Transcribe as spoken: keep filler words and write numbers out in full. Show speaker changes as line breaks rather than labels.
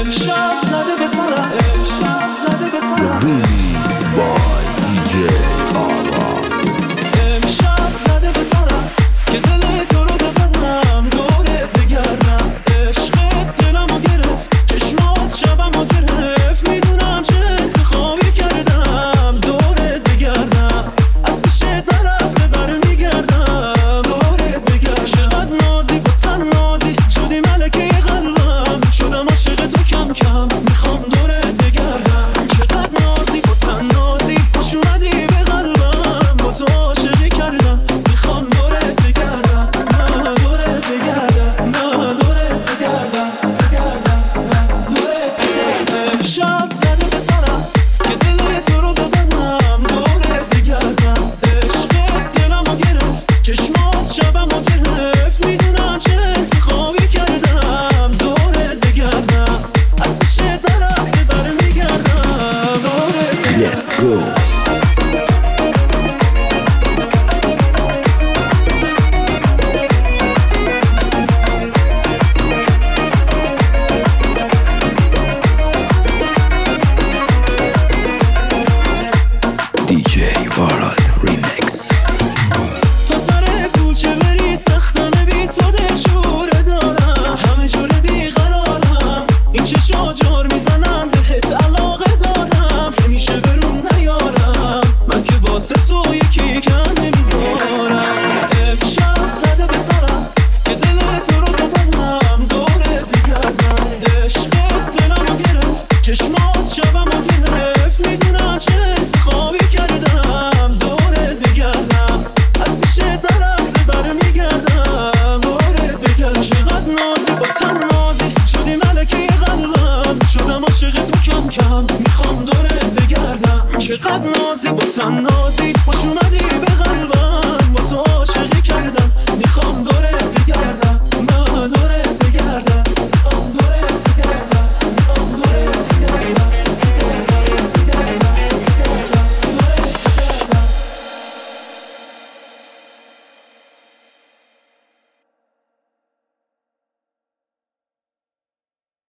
امشب زده به سرم، امشب زده به سرم.
Release by دی جی آرا.
امشب زده به سرم که دل تو رو ببرم، دورت بگردم. عشقت دلمو گرفت، چشمات شبمو گرفت. میدونم چه انتخابی کردم، دورت بگردم. از پیشت نرفته برمیگردم، دورت بگردم. چقدر نازی با تن نازی، شدی ملکه قلبم. شدم عاشق تو کم کم، میخوام دورت بگردم. چقدر نازی با تن نازی، خوش اومدی به قلبم. با تو عاشقی کردم، میخوام دورت بگردم. نه دورت بگردم، نه دورت بگردم، بگردم، دورت بگردم. امشب زده به سرم که دل تو رو ببرم، دورت بگردم. عشقت دلمو گرفت، چشمات شبمو گرفت. میدونم چه انتخابی کردم، دورت بگردم. از پیشت نرفته برمیگردم، دورت بگردم.
Let's go. دی جی Varad Remix.
تا سر کوچه بری سختمه، بی تو دلشوره دارم. همه جوره بیقرارم، این چشا جار میزنم. بهت علاقه دارم، همیشه برون نیارم. من که واسه تو یکی کم نمیذارم. امشب زده به سرم که دل تو رو ببرم، دورت بگردم. عشقت دلمو گرفت، چشمات شبمو گرفت. میدونم چه انتخابی کردم، دورت بگردم. از پیشت نرفته برمیگردم، دورت بگردم. چقدر نازی با تن نازی، شدی ملکه قلبم. شدم عاشق تو کم کم، میخوام دورت بگردم. چقدر نازی با تن نازی، خوش اومدی